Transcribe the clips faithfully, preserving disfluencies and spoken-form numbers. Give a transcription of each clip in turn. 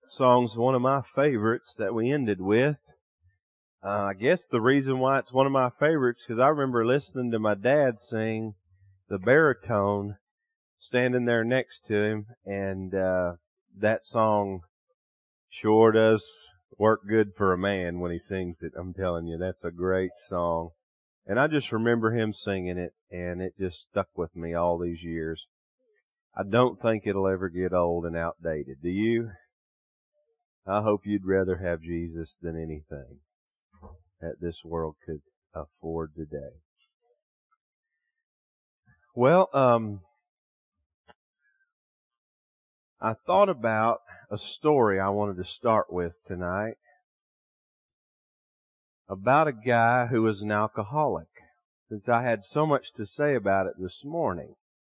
song's one of my favorites that we ended with. Uh, I guess the reason why it's one of my favorites because I remember listening to my dad sing the baritone, standing there next to him, and uh, that song sure does work good for a man when he sings it. I'm telling you, that's a great song. And I just remember him singing it, and it just stuck with me all these years. I don't think it'll ever get old and outdated. Do you? I hope you'd rather have Jesus than anything that this world could afford today. Well, um, I thought about a story I wanted to start with tonight about a guy who was an alcoholic, since I had so much to say about it this morning.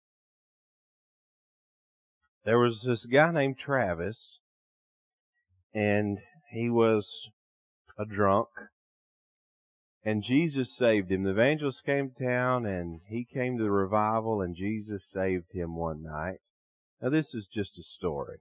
There was this guy named Travis, and he was a drunk, and Jesus saved him. The evangelist came to town, and he came to the revival, and Jesus saved him one night. Now, this is just a story.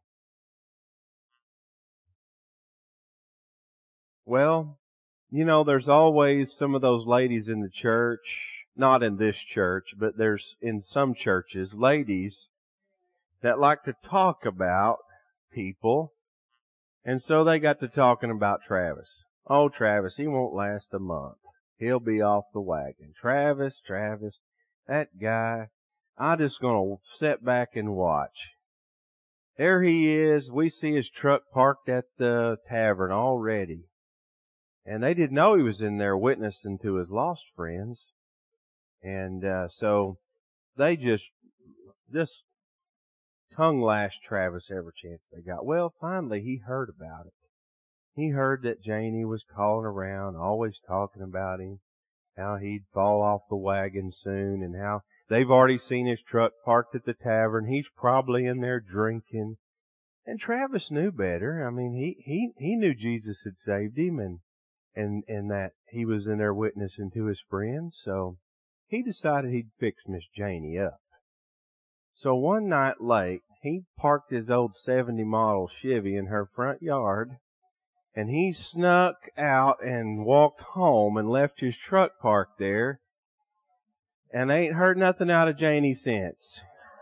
Well, you know, there's always some of those ladies in the church, not in this church, but there's in some churches, ladies that like to talk about people. And so they got to talking about Travis. Oh, Travis, he won't last a month. He'll be off the wagon. Travis, Travis, that guy, I'm just going to sit back and watch. There he is. We see his truck parked at the tavern already. And they didn't know he was in there witnessing to his lost friends. And uh, so they just, just tongue-lashed Travis every chance they got. Well, finally he heard about it. He heard that Janie was calling around, always talking about him, how he'd fall off the wagon soon, and how they've already seen his truck parked at the tavern. He's probably in there drinking. And Travis knew better. I mean, he, he, he knew Jesus had saved him, and And, and that he was in there witnessing to his friends. So he decided he'd fix Miss Janie up. So one night late, he parked his old seventy model Chevy in her front yard, and he snuck out and walked home and left his truck parked there, and they ain't heard nothing out of Janie since.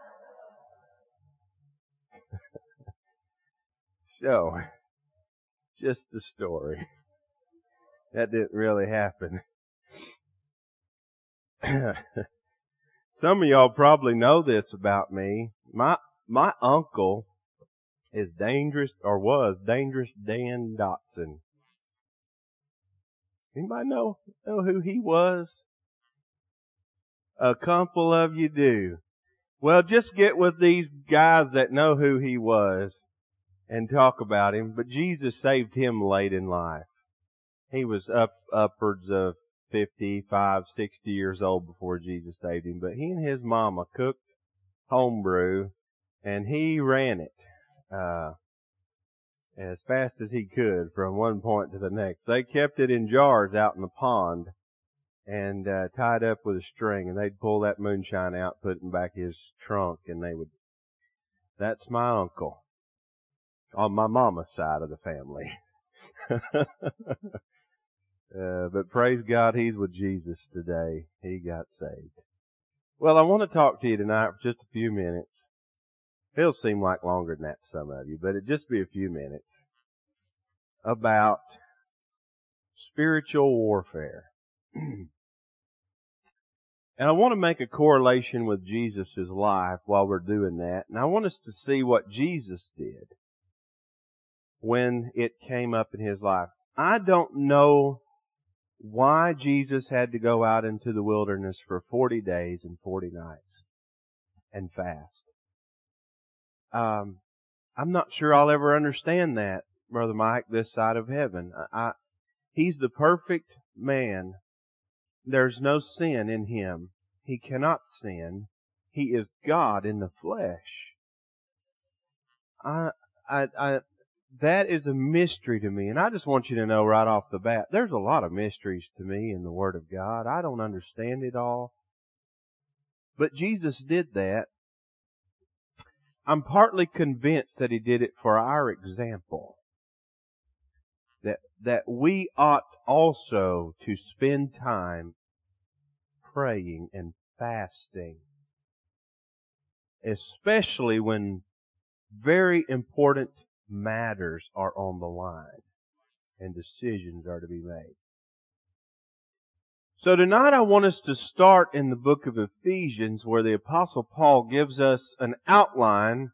So, just the story. That didn't really happen. Some of y'all probably know this about me. My my uncle is Dangerous, or was Dangerous Dan Dotson. Anybody know, know who he was? A couple of you do. Well, just get with these guys that know who he was and talk about him. But Jesus saved him late in life. He was up upwards of fifty-five, sixty years old before Jesus saved him. But he and his mama cooked homebrew, and he ran it uh, as fast as he could from one point to the next. They kept it in jars out in the pond and uh, tied up with a string, and they'd pull that moonshine out, put it in back his trunk, and they would. That's my uncle on my mama's side of the family. Uh, but praise God, he's with Jesus today. He got saved. Well, I want to talk to you tonight for just a few minutes. It'll seem like longer than that to some of you, but it'll just be a few minutes about spiritual warfare. And I want to make a correlation with Jesus' life while we're doing that. And I want us to see what Jesus did when it came up in his life. I don't know why Jesus had to go out into the wilderness for forty days and forty nights and fast. Um, I'm not sure I'll ever understand that, Brother Mike, this side of heaven. I, I, he's the perfect man. There's no sin in him. He cannot sin. He is God in the flesh. I, I, I, That is a mystery to me. And I just want you to know right off the bat, there's a lot of mysteries to me in the Word of God. I don't understand it all. But Jesus did that. I'm partly convinced that He did it for our example. that, that we ought also to spend time praying and fasting, especially when very important matters are on the line and decisions are to be made. So tonight I want us to start in the book of Ephesians, where the Apostle Paul gives us an outline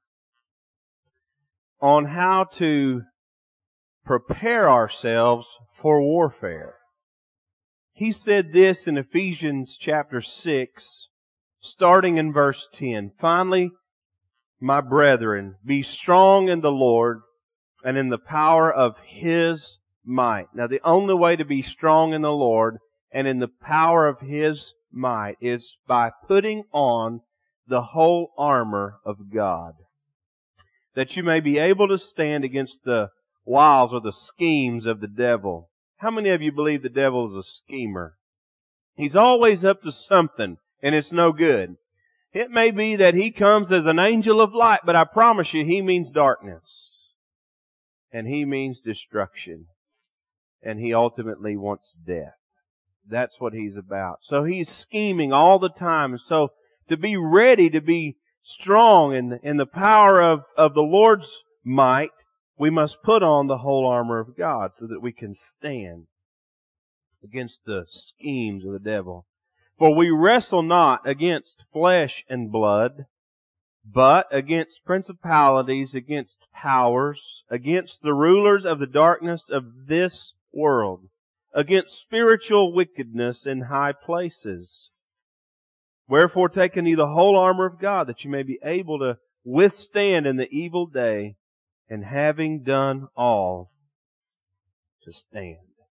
on how to prepare ourselves for warfare. He said this in Ephesians chapter six, starting in verse ten. Finally, my brethren, be strong in the Lord and in the power of His might. Now, the only way to be strong in the Lord and in the power of His might is by putting on the whole armor of God, that you may be able to stand against the wiles or the schemes of the devil. How many of you believe the devil is a schemer? He's always up to something, and it's no good. It may be that he comes as an angel of light, but I promise you, he means darkness. And he means destruction. And he ultimately wants death. That's what he's about. So he's scheming all the time. So to be ready, to be strong in, in the power of, of the Lord's might, we must put on the whole armor of God so that we can stand against the schemes of the devil. For we wrestle not against flesh and blood, but against principalities, against powers, against the rulers of the darkness of this world, against spiritual wickedness in high places. Wherefore take unto you the whole armor of God, that you may be able to withstand in the evil day, and having done all, to stand.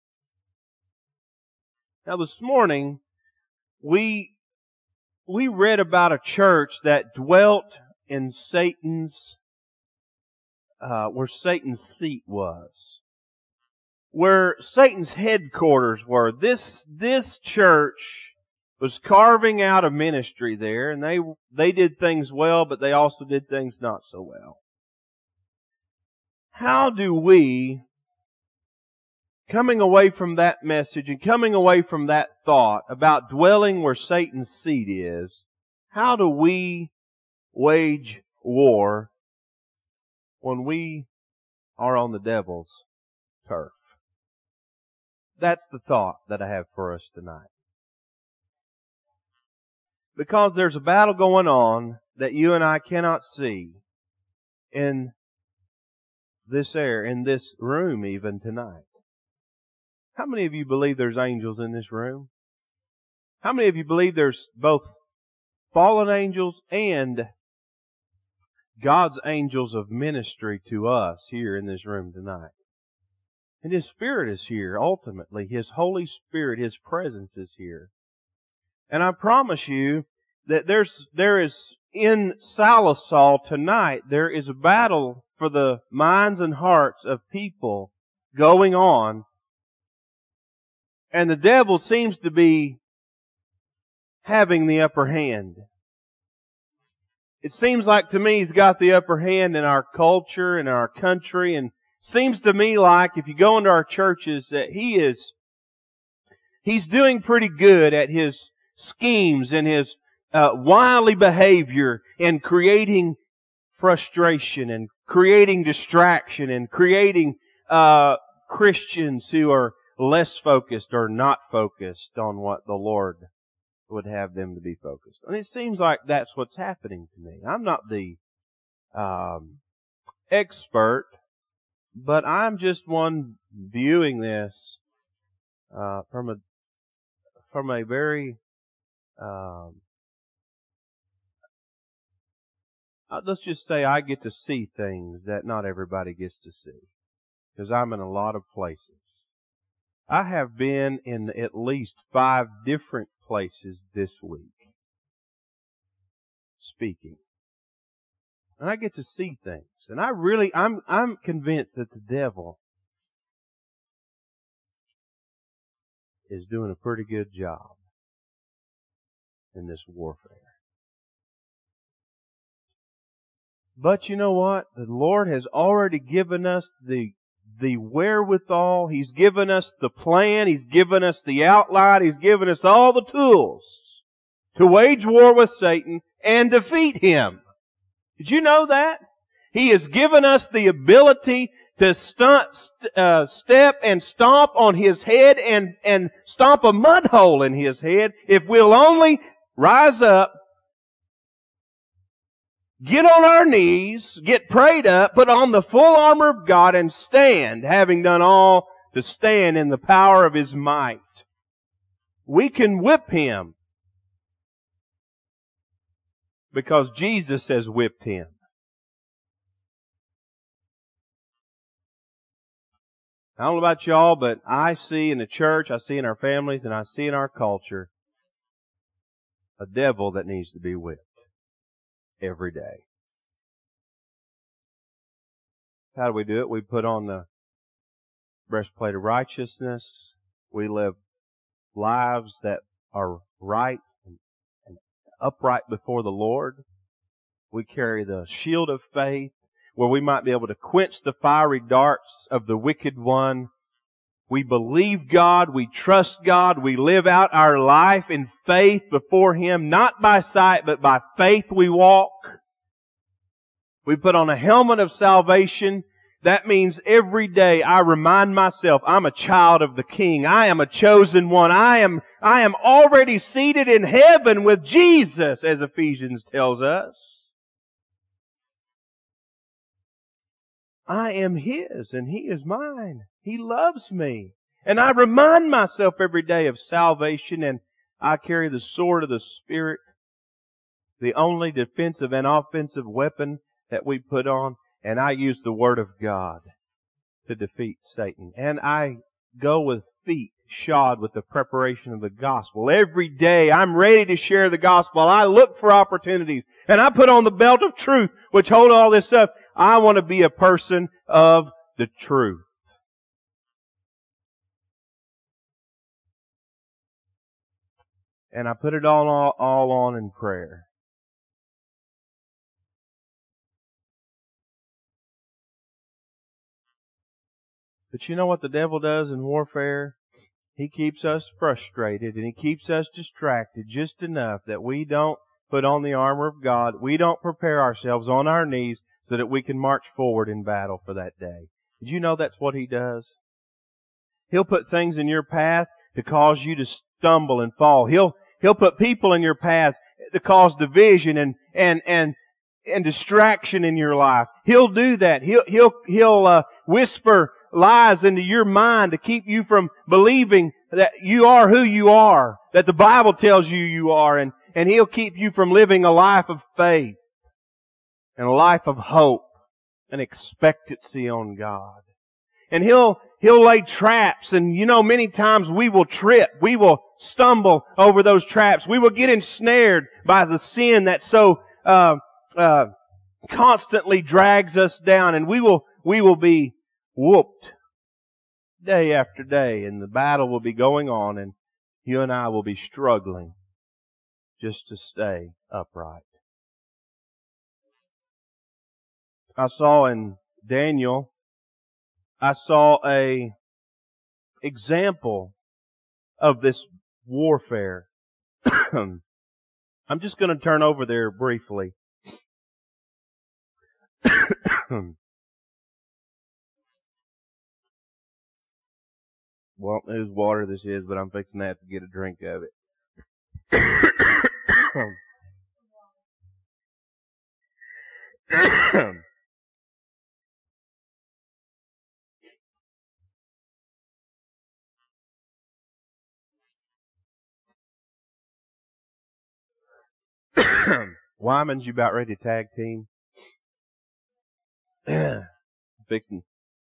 Now this morning, we we read about a church that dwelt in Satan's, uh, where Satan's seat was, where Satan's headquarters were. This this church was carving out a ministry there, and they they did things well, but they also did things not so well. How do we, coming away from that message and coming away from that thought about dwelling where Satan's seat is, how do we wage war when we are on the devil's turf? That's the thought that I have for us tonight. Because there's a battle going on that you and I cannot see in this air, in this room even tonight. How many of you believe there's angels in this room? How many of you believe there's both fallen angels and God's angels of ministry to us here in this room tonight? And His Spirit is here, ultimately. His Holy Spirit, His presence is here. And I promise you that there's there is in Salisal tonight, there is a battle for the minds and hearts of people going on. And the devil seems to be having the upper hand. It seems like to me he's got the upper hand in our culture, in our country, and seems to me like if you go into our churches that he is, he's doing pretty good at his schemes and his uh, wily behavior in creating frustration and creating distraction and creating uh, Christians who are less focused or not focused on what the Lord would have them to be focused on. And it seems like that's what's happening to me. I'm not the um, expert, but I'm just one viewing this uh, from a from a very um, uh, let's just say I get to see things that not everybody gets to see, because I'm in a lot of places. I have been in at least five different places this week speaking. And I get to see things. And I really, I'm, I'm convinced that the devil is doing a pretty good job in this warfare. But you know what? The Lord has already given us the the wherewithal. He's given us the plan. He's given us the outline. He's given us all the tools to wage war with Satan and defeat him. Did you know that? He has given us the ability to stunt, uh, step and stomp on his head and, and stomp a mud hole in his head if we'll only rise up, get on our knees, get prayed up, put on the full armor of God and stand, having done all to stand in the power of His might. We can whip him because Jesus has whipped him. I don't know about y'all, but I see in the church, I see in our families, and I see in our culture a devil that needs to be whipped every day. How do we do it? We put on the breastplate of righteousness. We live lives that are right and upright before the Lord. We carry the shield of faith, where we might be able to quench the fiery darts of the wicked one. We believe God, we trust God, we live out our life in faith before Him, not by sight, but by faith we walk. We put on a helmet of salvation. That means every day I remind myself I'm a child of the King. I am a chosen one. I am, I am already seated in heaven with Jesus, as Ephesians tells us. I am His and He is mine. He loves me. And I remind myself every day of salvation, and I carry the sword of the Spirit, the only defensive and offensive weapon that we put on, and I use the Word of God to defeat Satan. And I go with feet shod with the preparation of the gospel. Every day I'm ready to share the gospel. I look for opportunities, and I put on the belt of truth, which hold all this up. I want to be a person of the truth. And I put it all, all, all on in prayer. But you know what the devil does in warfare? He keeps us frustrated and he keeps us distracted just enough that we don't put on the armor of God. We don't prepare ourselves on our knees so that we can march forward in battle for that day. Did you know that's what he does? He'll put things in your path to cause you to stumble and fall. He'll He'll put people in your path to cause division and and and and distraction in your life. He'll do that. He'll he'll he'll uh, whisper lies into your mind to keep you from believing that you are who you are, that the Bible tells you you are, and and he'll keep you from living a life of faith and a life of hope and expectancy on God. And he'll he'll lay traps, and you know, many times we will trip, we will stumble over those traps, we will get ensnared by the sin that so uh, uh, constantly drags us down, and we will we will be whooped day after day, and the battle will be going on, and you and I will be struggling just to stay upright. I saw in Daniel, I saw a example of this warfare. I'm just going to turn over there briefly. Well, whose water this is, but I'm fixing to have to get a drink of it. Wyman's, you about ready to tag team? Fixing.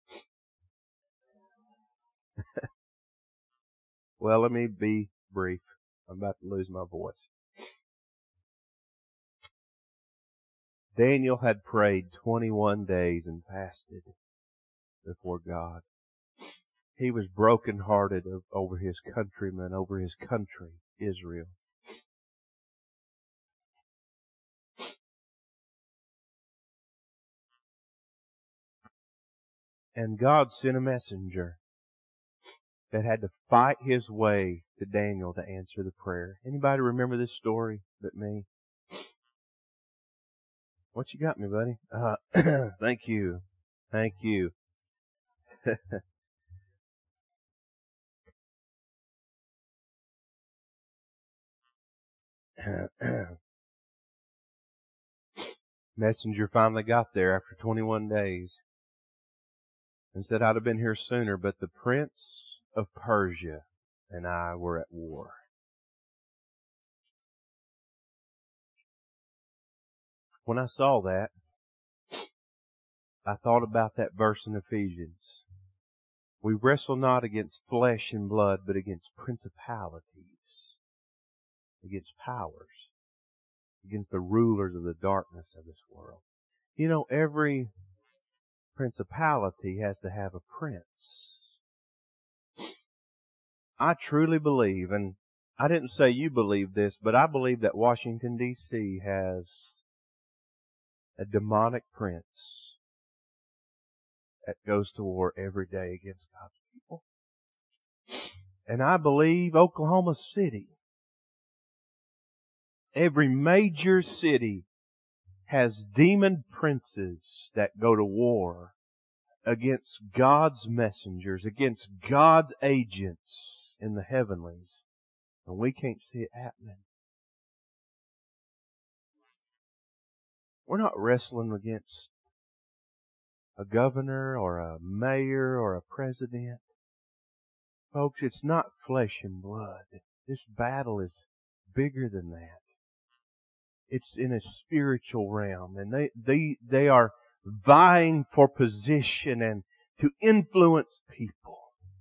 Well, let me be brief. I'm about to lose my voice. Daniel had prayed twenty-one days and fasted before God. He was brokenhearted over his countrymen, over his country, Israel. And God sent a messenger that had to fight his way to Daniel to answer the prayer. Anybody remember this story but me? What you got me, buddy? Uh, thank you. Thank you. Messenger finally got there after twenty-one days and said, I'd have been here sooner, but the prince of Persia and I were at war. When I saw that, I thought about that verse in Ephesians. We wrestle not against flesh and blood, but against principalities, against powers, against the rulers of the darkness of this world. You know, every principality has to have a prince. I truly believe, and I didn't say you believe this, but I believe that Washington, D C has a demonic prince that goes to war every day against God's people. And I believe Oklahoma City, every major city, has demon princes that go to war against God's messengers, against God's agents in the heavenlies. And we can't see it happening. We're not wrestling against a governor or a mayor or a president. Folks, it's not flesh and blood. This battle is bigger than that. It's in a spiritual realm, and they, they, they are vying for position and to influence people.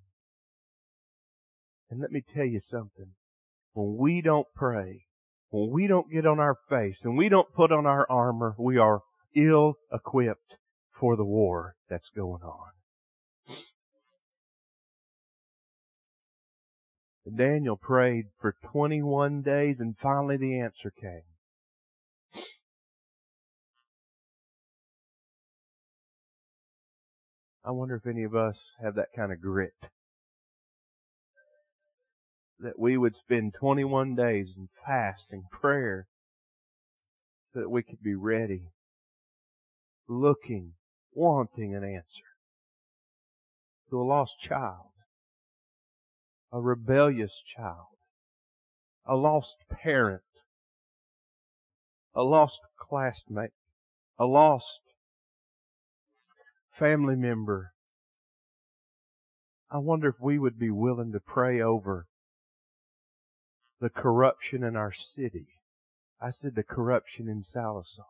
And let me tell you something. When we don't pray, when we don't get on our face and we don't put on our armor, we are ill-equipped for the war that's going on. Daniel prayed for twenty-one days and finally the answer came. I wonder if any of us have that kind of grit. That we would spend twenty-one days in fast and prayer so that we could be ready, looking, wanting an answer to a lost child, a rebellious child, a lost parent, a lost classmate, a lost family member. I wonder if we would be willing to pray over the corruption in our city. I said the corruption in Sallisaw.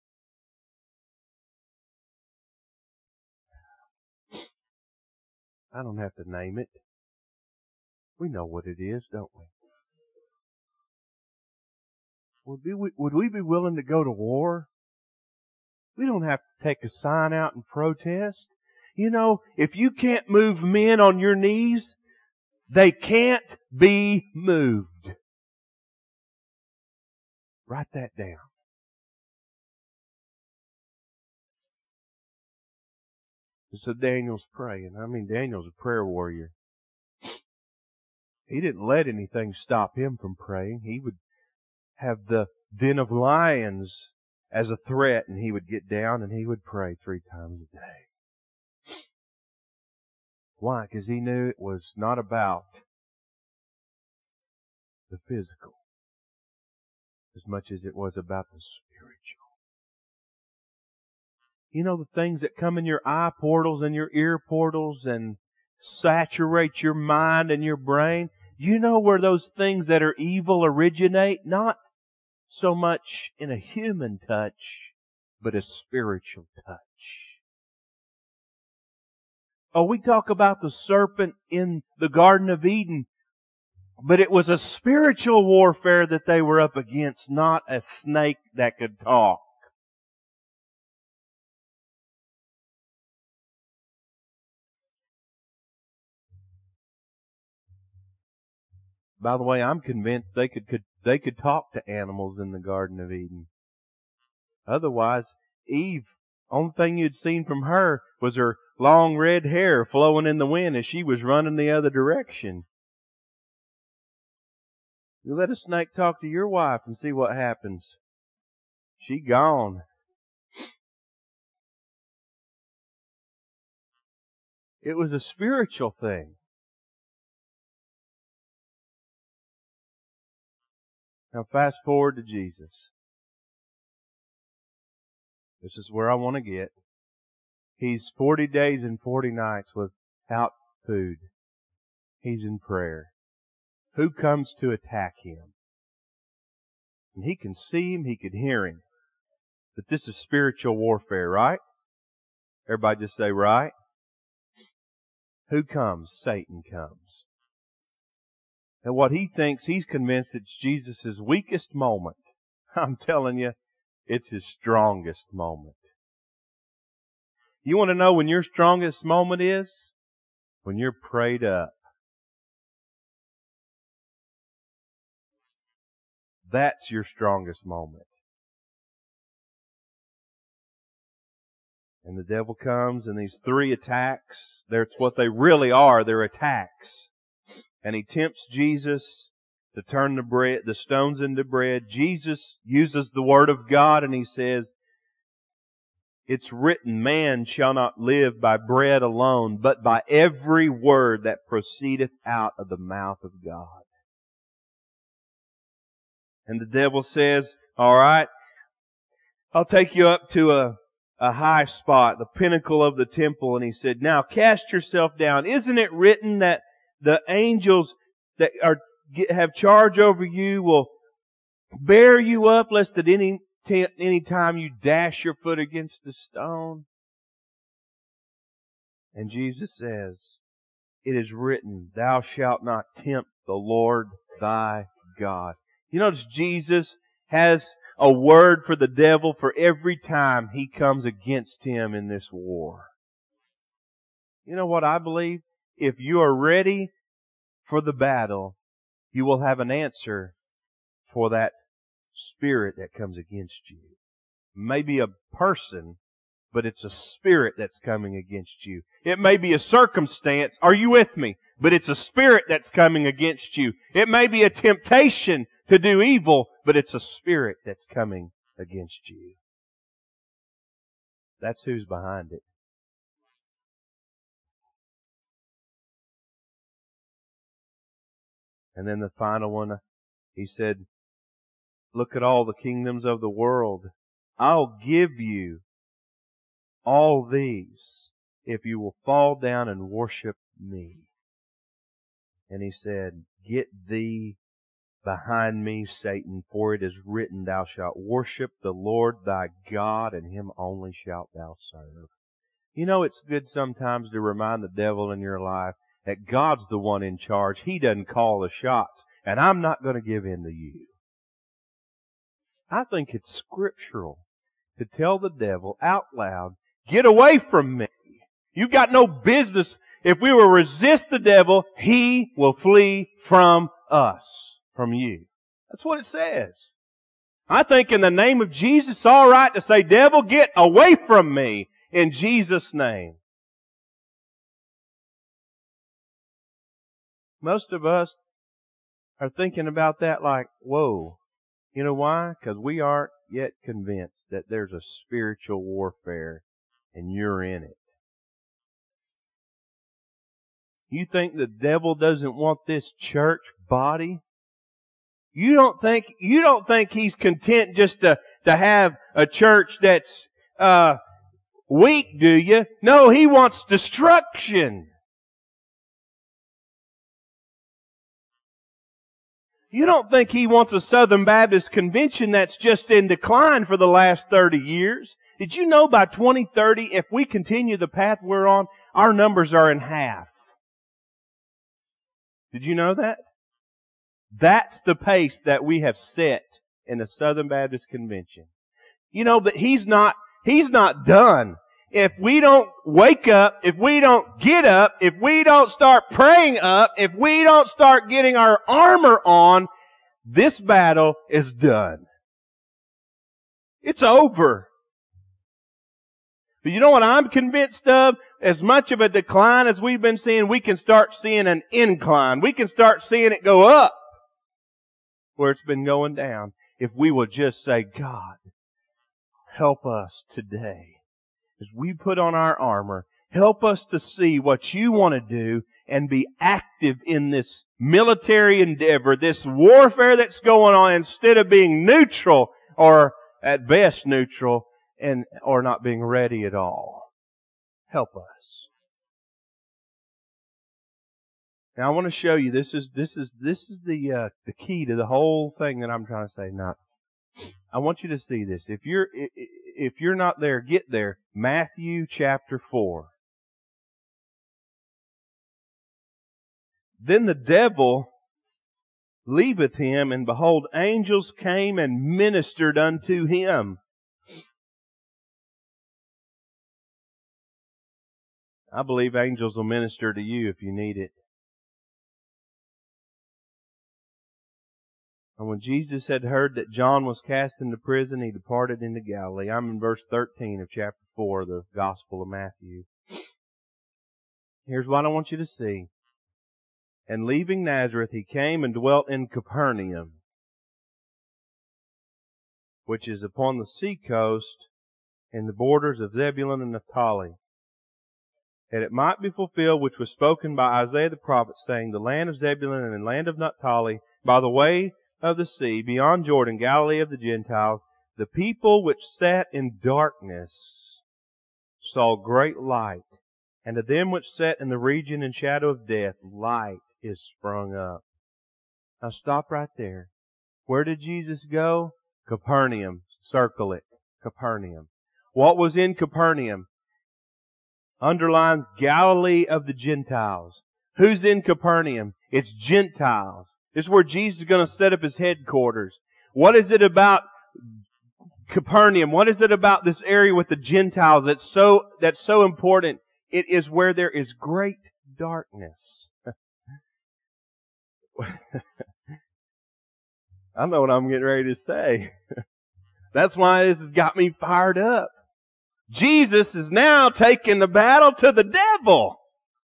I don't have to name it. We know what it is, don't we? Would we, would we be willing to go to war? We don't have to take a sign out and protest. You know, if you can't move men on your knees, they can't be moved. Write that down. So Daniel's praying. I mean, Daniel's a prayer warrior. He didn't let anything stop him from praying. He would have the den of lions as a threat, and he would get down and he would pray three times a day. Why? Because he knew it was not about the physical as much as it was about the spiritual. You know, the things that come in your eye portals and your ear portals and saturate your mind and your brain. You know where those things that are evil originate? Not so much in a human touch, but a spiritual touch. Oh, we talk about the serpent in the Garden of Eden, but it was a spiritual warfare that they were up against, not a snake that could talk. By the way, I'm convinced they could, could they could talk to animals in the Garden of Eden. Otherwise, Eve Only thing you'd seen from her was her long red hair flowing in the wind as she was running the other direction. You let a snake talk to your wife and see what happens. She gone. It was a spiritual thing. Now fast forward to Jesus. This is where I want to get. He's forty days and forty nights without food. He's in prayer. Who comes to attack him? And he can see him, he can hear him. But this is spiritual warfare, right? Everybody just say, right? Who comes? Satan comes. And what he thinks, he's convinced it's Jesus' weakest moment. I'm telling you, it's his strongest moment. You want to know when your strongest moment is? When you're prayed up. That's your strongest moment. And the devil comes, and these three attacks, that's what they really are, they're attacks. And he tempts Jesus to turn the bread, the stones into bread. Jesus uses the Word of God, and he says, it's written, man shall not live by bread alone, but by every word that proceedeth out of the mouth of God. And the devil says, all right, I'll take you up to a, a high spot, the pinnacle of the temple. And he said, now cast yourself down. Isn't it written that the angels that are have charge over you will bear you up, lest at any t- any time you dash your foot against a stone? And Jesus says, it is written, thou shalt not tempt the Lord thy God. You notice Jesus has a word for the devil for every time he comes against him in this war. You know what I believe? If you are ready for the battle, you will have an answer for that spirit that comes against you. Maybe a person, but it's a spirit that's coming against you. It may be a circumstance. Are you with me? But it's a spirit that's coming against you. It may be a temptation to do evil, but it's a spirit that's coming against you. That's who's behind it. And then the final one, he said, look at all the kingdoms of the world. I'll give you all these if you will fall down and worship me. And he said, get thee behind me, Satan, for it is written, thou shalt worship the Lord thy God, and him only shalt thou serve. You know, it's good sometimes to remind the devil in your life that God's the one in charge. He doesn't call the shots, and I'm not going to give in to you. I think it's scriptural to tell the devil out loud, get away from me. You've got no business. If we will resist the devil, he will flee from us, from you. That's what it says. I think in the name of Jesus, it's all right to say, devil, get away from me in Jesus' name. Most of us are thinking about that like, whoa. You know why? Because we aren't yet convinced that there's a spiritual warfare and you're in it. You think the devil doesn't want this church body? You don't think, you don't think he's content just to, to have a church that's, uh, weak, do you? No, he wants destruction. You don't think he wants a Southern Baptist convention that's just in decline for the last thirty years? Did you know by twenty thirty, if we continue the path we're on, our numbers are in half? Did you know that? That's the pace that we have set in the Southern Baptist Convention. You know, but he's not, he's not done. If we don't wake up, if we don't get up, if we don't start praying up, if we don't start getting our armor on, this battle is done. It's over. But you know what I'm convinced of? As much of a decline as we've been seeing, we can start seeing an incline. We can start seeing it go up where it's been going down. If we will just say, God, help us today. As we put on our armor, help us to see what you want to do and be active in this military endeavor, this warfare that's going on, instead of being neutral or at best neutral and or not being ready at all. Help us. Now I want to show you, this is this is this is the uh, the key to the whole thing that I'm trying to say. Now, I want you to see this. If you're if you're not there, get there. Matthew chapter four. Then the devil leaveth him, and behold, angels came and ministered unto him. I believe angels will minister to you if you need it. And when Jesus had heard that John was cast into prison, he departed into Galilee. I'm in verse thirteen of chapter four of the Gospel of Matthew. Here's what I want you to see. And leaving Nazareth, he came and dwelt in Capernaum, which is upon the sea coast in the borders of Zebulun and Naphtali, that it might be fulfilled which was spoken by Isaiah the prophet, saying, the land of Zebulun and the land of Naphtali, by the way of the sea, beyond Jordan, Galilee of the Gentiles, the people which sat in darkness saw great light, and to them which sat in the region and shadow of death, light is sprung up. Now stop right there. Where did Jesus go? Capernaum. Circle it. Capernaum. What was in Capernaum? Underline Galilee of the Gentiles. Who's in Capernaum? It's Gentiles. This is where Jesus is going to set up His headquarters. What is it about Capernaum? What is it about this area with the Gentiles that's so, that's so important? It is where there is great darkness. I know what I'm getting ready to say. That's why this has got me fired up. Jesus is now taking the battle to the devil.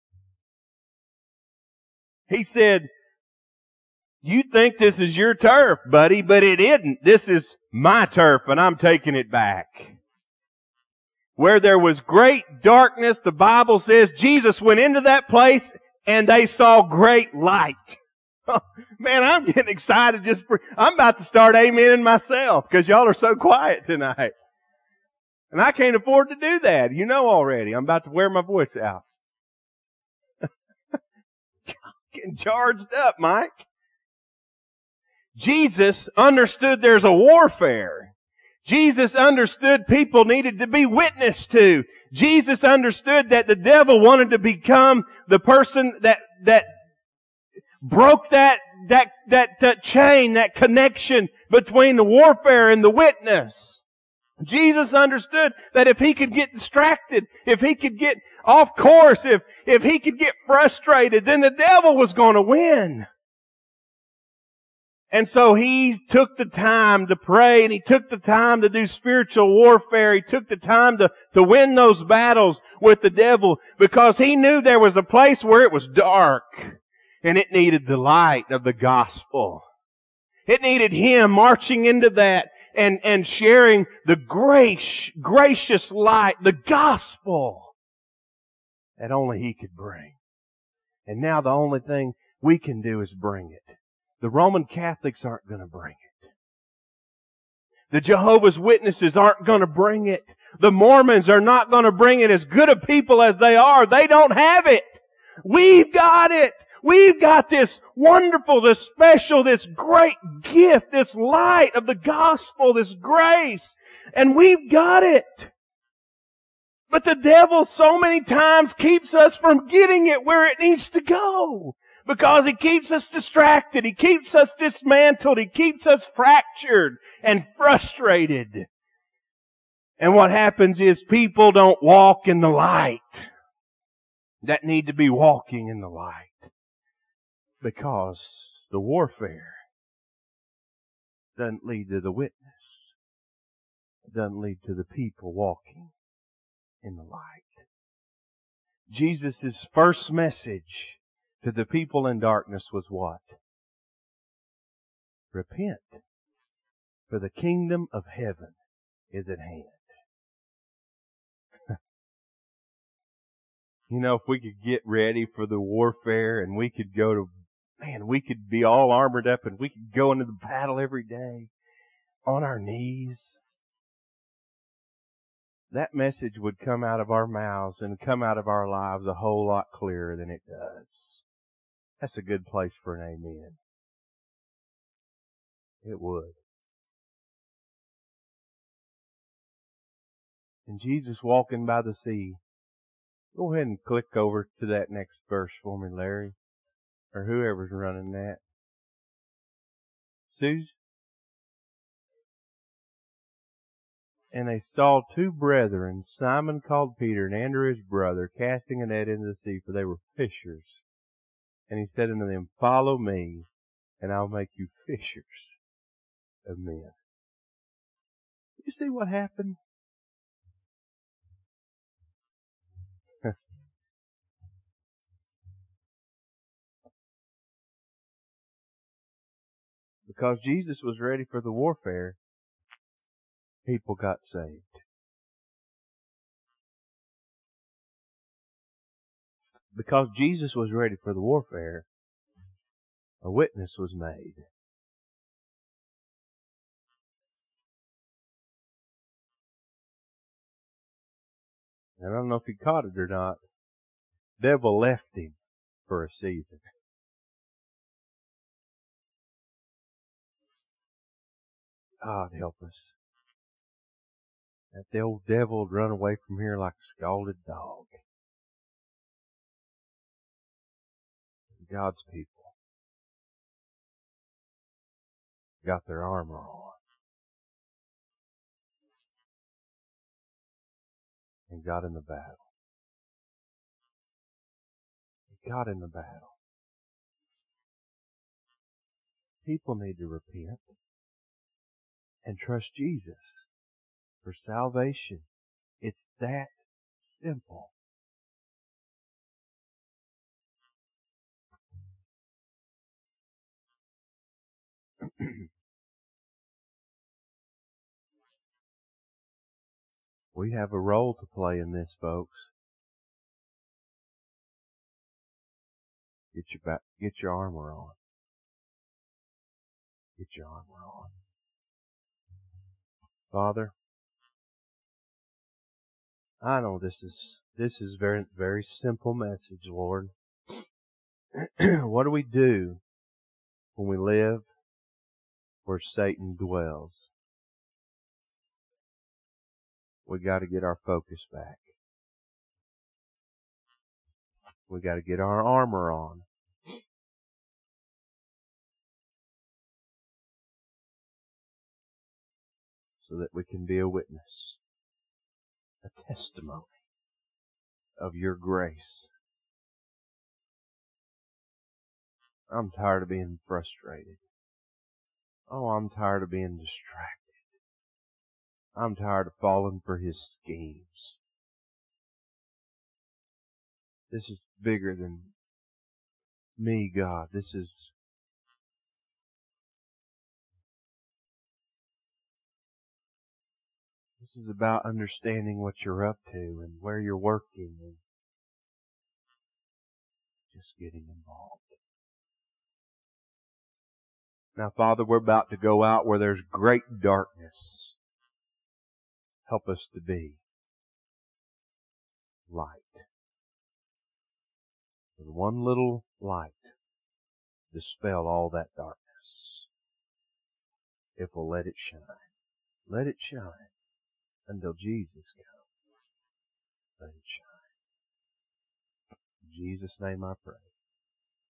He said, you think this is your turf, buddy, but it isn't. This is my turf, and I'm taking it back. Where there was great darkness, the Bible says Jesus went into that place and they saw great light. Oh, man, I'm getting excited just for, I'm about to start amening myself because y'all are so quiet tonight. And I can't afford to do that. You know already. I'm about to wear my voice out. Getting charged up, Mike. Jesus understood there's a warfare. Jesus understood people needed to be witnessed to. Jesus understood that the devil wanted to become the person that, that broke that, that, that, that chain, that connection between the warfare and the witness. Jesus understood that if he could get distracted, if he could get off course, if, if he could get frustrated, then the devil was going to win. And so he took the time to pray, and he took the time to do spiritual warfare. He took the time to, to win those battles with the devil because he knew there was a place where it was dark and it needed the light of the gospel. It needed him marching into that and, and sharing the grace, gracious light, the gospel that only he could bring. And now the only thing we can do is bring it. The Roman Catholics aren't going to bring it. The Jehovah's Witnesses aren't going to bring it. The Mormons are not going to bring it. As good a people as they are, they don't have it. We've got it. We've got this wonderful, this special, this great gift, this light of the gospel, this grace. And we've got it. But the devil so many times keeps us from getting it where it needs to go. Because he keeps us distracted. He keeps us dismantled. He keeps us fractured and frustrated. And what happens is people don't walk in the light that need to be walking in the light. Because the warfare doesn't lead to the witness. It doesn't lead to the people walking in the light. Jesus' first message to the people in darkness was what? Repent, for the kingdom of heaven is at hand. You know, if we could get ready for the warfare and we could go to, man, we could be all armored up and we could go into the battle every day on our knees. That message would come out of our mouths and come out of our lives a whole lot clearer than it does. That's a good place for an amen. It would. And Jesus walking by the sea. Go ahead and click over to that next verse for me, Larry. Or whoever's running that. Suze? And they saw two brethren, Simon called Peter and Andrew his brother, casting a net into the sea, for they were fishers. And he said unto them, Follow me, and I'll make you fishers of men. You see what happened? Because Jesus was ready for the warfare, people got saved. Because Jesus was ready for the warfare, a witness was made. And I don't know if he caught it or not. The devil left him for a season. God help us. That the old devil would run away from here like a scalded dog. God's people got their armor on and got in the battle. They got in the battle. People need to repent and trust Jesus for salvation. It's that simple. We have a role to play in this, folks. Get your back, get your armor on. Get your armor on. Father, I know this is this is very very simple message, Lord. What do we do when we live where Satan dwells? We got to get our focus back. We got to get our armor on. So that we can be a witness, a testimony of your grace. I'm tired of being frustrated. Oh, I'm tired of being distracted. I'm tired of falling for his schemes. This is bigger than me, God. This is This is about understanding what you're up to and where you're working and just getting involved. Now, Father, we're about to go out where there's great darkness. Help us to be light. With one little light, dispel all that darkness. If we'll let it shine. Let it shine until Jesus comes. Let it shine. In Jesus' name I pray.